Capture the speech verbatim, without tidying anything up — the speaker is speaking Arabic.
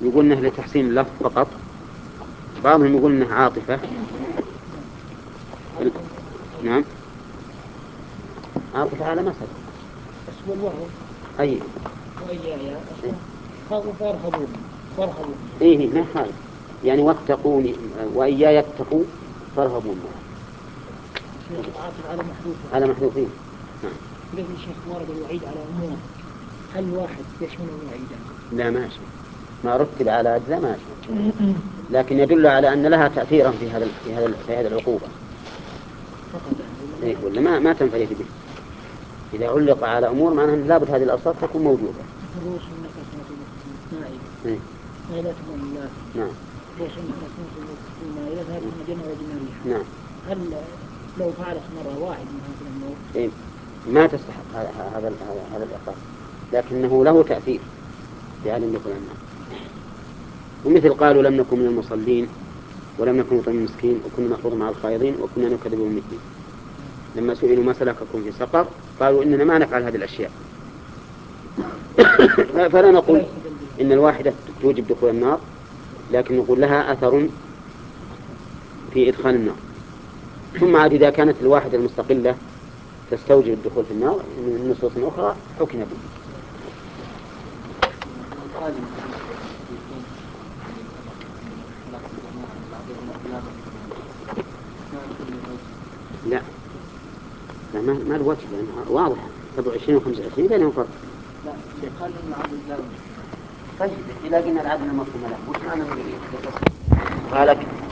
يقول إنه لتحسين اللفظ فقط، بعضهم يقول إنه عاطفة. نعم عاطفة على مثل بس والله أي وإياي خافوا فارهبون فارهبون إيه ما خالف يعني واتقوني وإياي يتقوا فارهبون عاطف على محذوف على محذوفين. نعم. لكن الشيخ ورد الوعيد على أمور، هل واحد يشمل الوعيدان؟ لا ماشي، ما رتب على أجزاء ماشي، لكن يدل على أن لها تأثيرا في هذا في هذا في هذه العقوبة. إيه ولا ما ما تنفرد به. إذا علق على أمور معناها أن لابد هذه الأوصاف تكون موجودة. الرؤوس والنكسات والمائدة. إيه. مائدة الله. نعم. الرؤوس والنكسات والمائدة ذات مجنة وجنة ريحة. نعم. هل لو فعلت مرة واحد من هذه الأمور؟ إيه ما تستحق هذا هذا هذا العقاب، لكنه له تأثير بعدم دخول النار. ومثل قالوا لم نكن من المصلين ولم نكن نطعم المسكين وكنا نخوض مع الخائضين وكنا نكذب بيوم الدين. لما سئلوا ما سلككم في سقر قالوا إننا ما نفعل هذه الأشياء. فلا نقول إن الواحدة توجب دخول النار، لكن نقول لها أثر في إدخال النار. ثم عاد إذا كانت الواحدة المستقلة تستوجب الدخول في النار من نصوص أخرى حكم به. لا لا ما ما الوجه لأنها واضحة سبعة وعشرين وخمسة وعشرين بينهم فرق. لا قال إن العدد لا. طيب إذا قلنا العدد المفهوم له وش معنى قالك